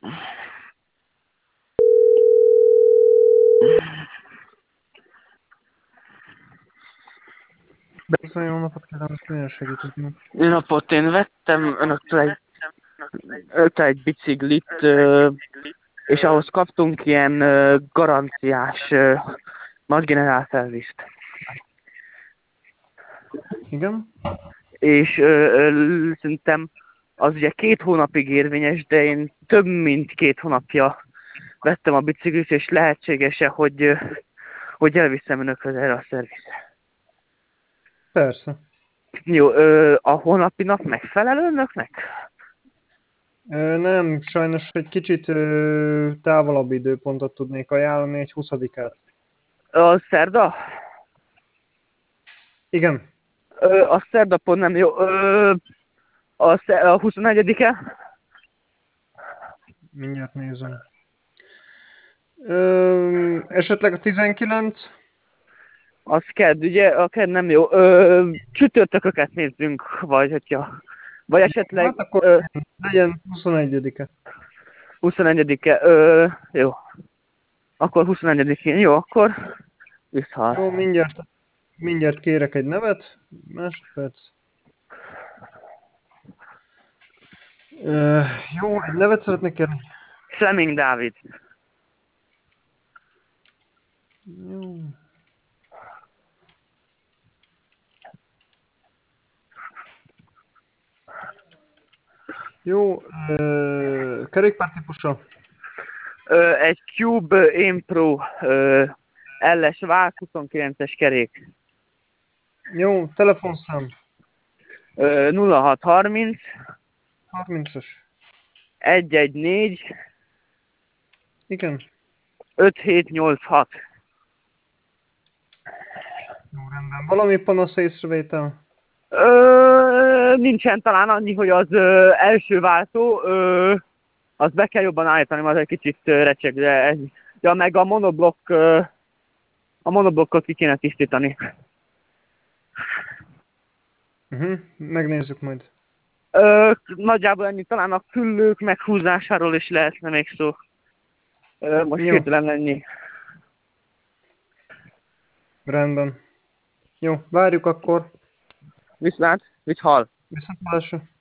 Beszélj, jó napot kívánok, milyen segíteni? Jó napot, én vettem önöktől egy biciklit, és ahhoz kaptunk ilyen garanciás nagygenerál szervizt. Igen? És szerintem az ugye 2 hónapig érvényes, de én több mint 2 hónapja vettem a biciklit, és lehetséges-e, hogy elviszem önökhöz erre a szervizre. Persze. Jó, a holnapi nap megfelel önöknek? Nem, sajnos egy kicsit távolabb időpontot tudnék ajánlani, egy 20-át. A szerda? Igen. A szerda pont nem jó. A 21-e? Mindjárt nézem. Esetleg a 19? Az kedd, ugye? A kedd nem jó. Csütörtököket nézzünk, vagy esetleg Hát akkor legyen 21-e. 21-e. Jó. Akkor 21-én. Jó, akkor visszhal. Jó, mindjárt kérek egy nevet. Másodperc. Jó, egy nevet szeretnék kérni. Fleming Dávid. Jó. Jó, kerékpár típusa. Egy Cube Aim Pro LS VÁK 29-es kerék. Jó, telefonszám. 0630 30-as. 114 Igen. 5786. Jó, rendben. Valami panasz észrevétel? Nincsen, talán annyi, hogy az első váltó, azt be kell jobban állítani, mert egy kicsit recseg, de ez... Ja, meg a monoblokkot ki kéne tisztítani. Megnézzük majd. Nagyjából ennyi, talán a küllők meghúzásáról is lehetne még szó. Most Jó, hirtelen ennyi. rendben. Jó, várjuk akkor. Viszlát, hal. Viszontlátásra.